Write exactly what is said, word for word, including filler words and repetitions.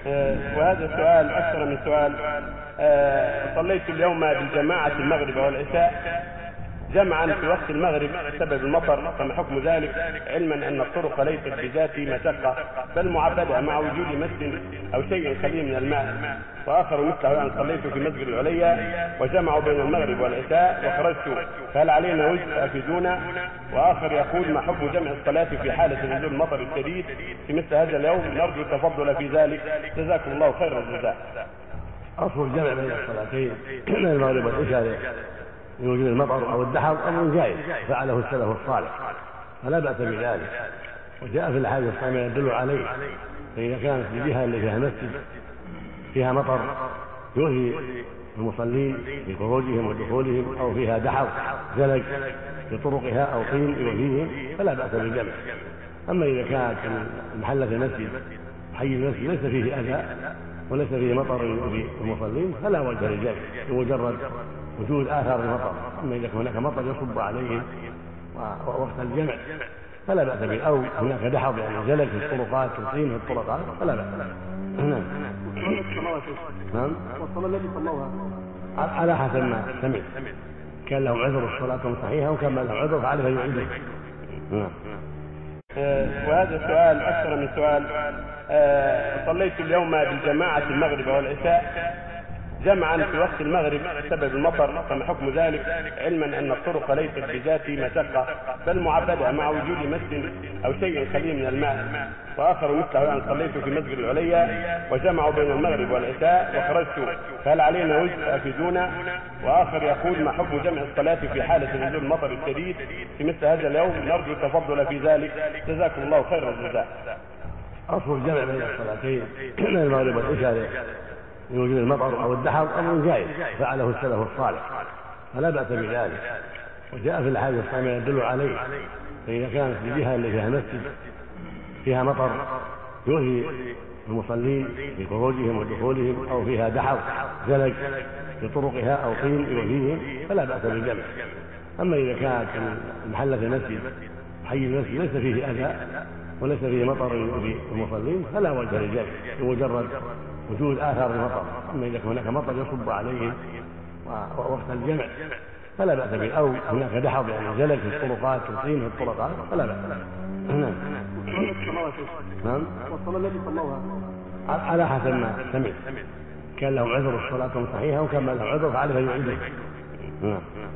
وهذا سؤال أكثر من سؤال. صليت اليوم بالجماعة المغرب والعشاء جمعا في وقت المغرب بسبب المطر، فما حكم ذلك؟ علما أن الطرق ليست بذات مشقة بل معبدة مع وجود مسجد أو شيء خليل من الماء. وآخر مثله أن صليت في مسجد العليا وجمعوا بين المغرب والعشاء وخرجت، فهل علينا وجه أفيدونا؟ وآخر يقول ما حكم جمع الصلاة في حالة نزول المطر الشديد في مثل هذا اليوم؟ نرجو التفضل في ذلك، جزاكم الله خير الجزاء. أصل الجمع بين الصلاتين بين المغرب والعشاء من وجود المطر أو الدحر أمر جائز فعله السلف الصالح فلا بأس بذلك، وجاء في الأحاديث الصحيحة يدل عليه. فإذا كانت الجهة اللي فيها مسجد فيها مطر يؤذي المصلين في خروجهم ودخولهم، أو فيها دحر زلق في طرقها أو طين يؤذيهم، فلا بأس بالجمع. أما إذا كانت محلة المسجد حي المسجد ليس فيه أذى وليس فيه مطر يؤذي المصلين فلا وجه للجمع بمجرد وجود آثار المطر. أما إذا هناك مطر يصب عليهم ووقت الجمع فلا بأس به، أو هناك دحر يعني زلق في الطرقات وطين في الطرقات فلا بأس. نعم. نعم. والصلاة التي صلوها على حسب ما سمع، كان لهم عذر الصلاة صحيحة وكان لهم عذر فعليه فيعيده. نعم. وهذا سؤال أكثر من سؤال. صليت اليوم بالجماعة المغرب والعشاء جمعا في وقت المغرب بسبب المطر، فما حكم ذلك؟ علما أن الطرق ليست بذات مشقة بل معبدة مع وجود مسجد أو شيء خليل من الماء. وآخر مثله أن صليت في مسجد العليا وجمعوا بين المغرب والعشاء وخرجت، فهل علينا وجه أفيدونا؟ وآخر يقول ما حكم جمع الصلاة في حالة نزول المطر الشديد في مثل هذا اليوم؟ نرجو التفضل في ذلك، جزاكم الله خير الجزاء. أصل الجمع بين الصلاتين بين المغرب والعشاء من وجود المطر أو الدحر أمر جائز فعله السلف الصالح فلا بأس بذلك، وجاء في الأحاديث الصحيحة يدل عليه. فإذا كانت الجهة اللي فيها مسجد فيها مطر يؤذي المصلين في خروجهم ودخولهم، أو فيها دحر زلق في طرقها أو طين يؤذيهم فلا بأس بالجمع. أما إذا كانت محلة المسجد حي المسجد ليس فيه أذى وليس فيه مطر يؤذي المصلين فلا وجه للجمع بمجرد وجود آثار المطر. أما إذا هناك مطر يصب عليهم ووقت الجمع فلا بأس به، أو هناك دحر يعني زلق في الطرقات وطين في الطرقات فلا بأس. نعم. نعم. والصلاة التي صلوها على حسب ما سمع، كان لهم عذر الصلاة صحيحة وكان لهم عذر فعليه فيعيده. نعم.